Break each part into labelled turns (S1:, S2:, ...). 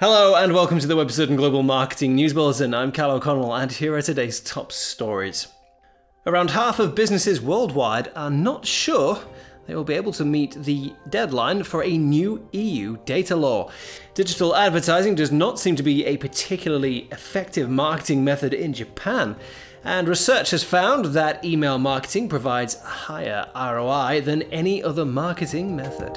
S1: Hello and welcome to the Web Certain Global Marketing News Bulletin. I'm Cal O'Connell and here are today's top stories. Around half of businesses worldwide are not sure they will be able to meet the deadline for a new EU data law. Digital advertising does not seem to be a particularly effective marketing method in Japan, and research has found that email marketing provides higher ROI than any other marketing method.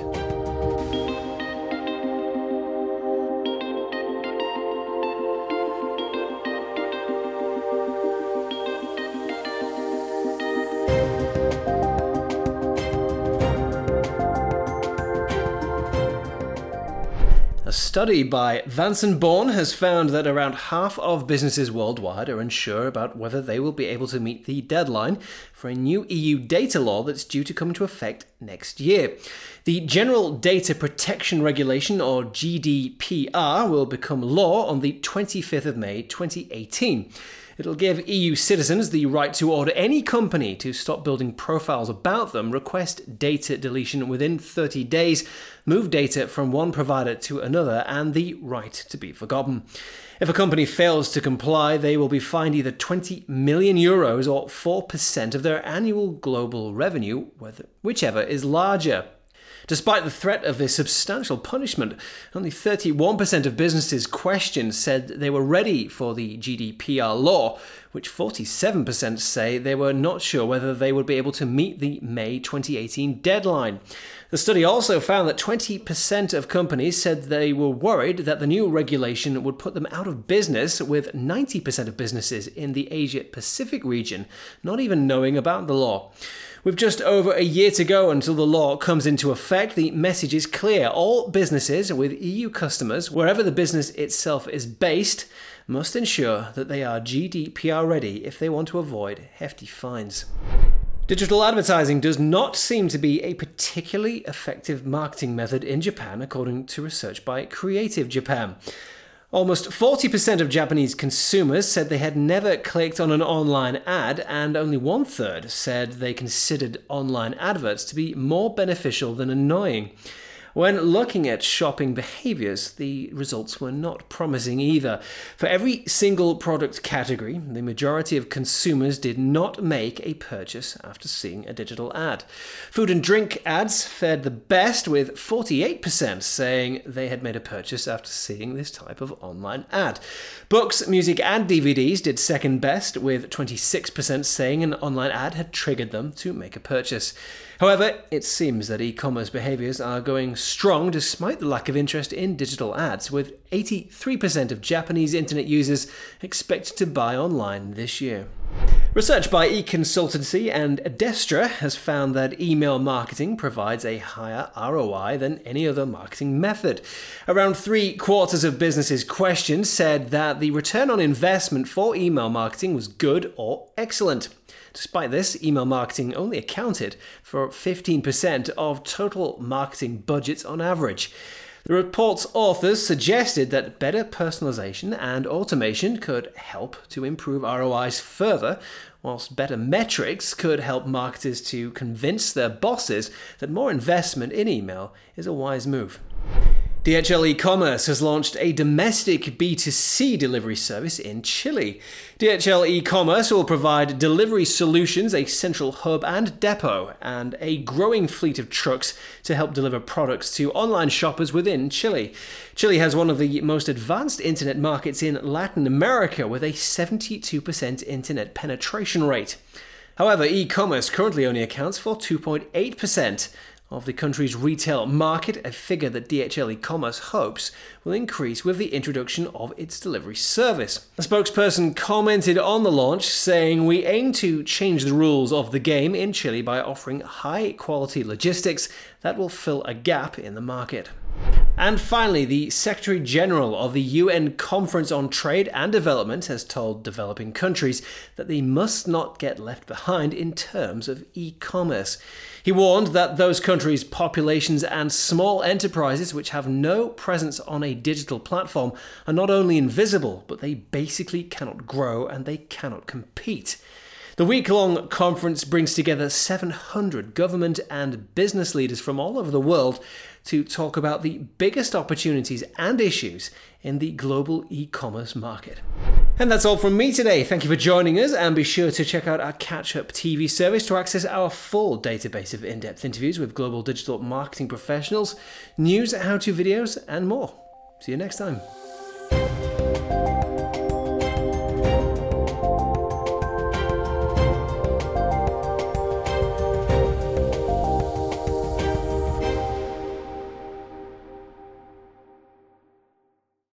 S1: A study by Vanson Bourne has found that around half of businesses worldwide are unsure about whether they will be able to meet the deadline for a new EU data law that's due to come into effect next year. The General Data Protection Regulation, or GDPR, will become law on the 25th of May 2018. It'll give EU citizens the right to order any company to stop building profiles about them, request data deletion within 30 days, move data from one provider to another, and the right to be forgotten. If a company fails to comply, they will be fined either 20 million euros or 4% of their annual global revenue, whichever is larger. Despite the threat of this substantial punishment, only 31% of businesses questioned said they were ready for the GDPR law, which 47% say they were not sure whether they would be able to meet the May 2018 deadline. The study also found that 20% of companies said they were worried that the new regulation would put them out of business, with 90% of businesses in the Asia-Pacific region not even knowing about the law. With just over a year to go until the law comes into effect, the message is clear. All businesses with EU customers, wherever the business itself is based, must ensure that they are GDPR ready if they want to avoid hefty fines. Digital advertising does not seem to be a particularly effective marketing method in Japan, according to research by Creative Japan. Almost 40% of Japanese consumers said they had never clicked on an online ad, and only 1/3 said they considered online adverts to be more beneficial than annoying. When looking at shopping behaviors, the results were not promising either. For every single product category, the majority of consumers did not make a purchase after seeing a digital ad. Food and drink ads fared the best, with 48% saying they had made a purchase after seeing this type of online ad. Books, music, and DVDs did second best, with 26% saying an online ad had triggered them to make a purchase. However, it seems that e-commerce behaviors are going strong despite the lack of interest in digital ads, with 83% of Japanese internet users expected to buy online this year. Research by eConsultancy and Adestra has found that email marketing provides a higher ROI than any other marketing method. Around 3/4 of businesses questioned said that the return on investment for email marketing was good or excellent. Despite this, email marketing only accounted for 15% of total marketing budgets on average. The report's authors suggested that better personalization and automation could help to improve ROIs further, whilst better metrics could help marketers to convince their bosses that more investment in email is a wise move. DHL e-commerce has launched a domestic B2C delivery service in Chile. DHL e-commerce will provide delivery solutions, a central hub and depot, and a growing fleet of trucks to help deliver products to online shoppers within Chile. Chile has one of the most advanced internet markets in Latin America, with a 72% internet penetration rate. However, e-commerce currently only accounts for 2.8% of the country's retail market, a figure that DHL e-commerce hopes will increase with the introduction of its delivery service. A spokesperson commented on the launch, saying, "We aim to change the rules of the game in Chile by offering high-quality logistics that will fill a gap in the market." And finally, the Secretary General of the UN Conference on Trade and Development has told developing countries that they must not get left behind in terms of e-commerce. He warned that those countries' populations and small enterprises which have no presence on a digital platform are not only invisible, but they basically cannot grow and they cannot compete. The week-long conference brings together 700 government and business leaders from all over the world to talk about the biggest opportunities and issues in the global e-commerce market. And that's all from me today. Thank you for joining us, and be sure to check out our Catch-Up TV service to access our full database of in-depth interviews with global digital marketing professionals, news, how-to videos, and more. See you next time.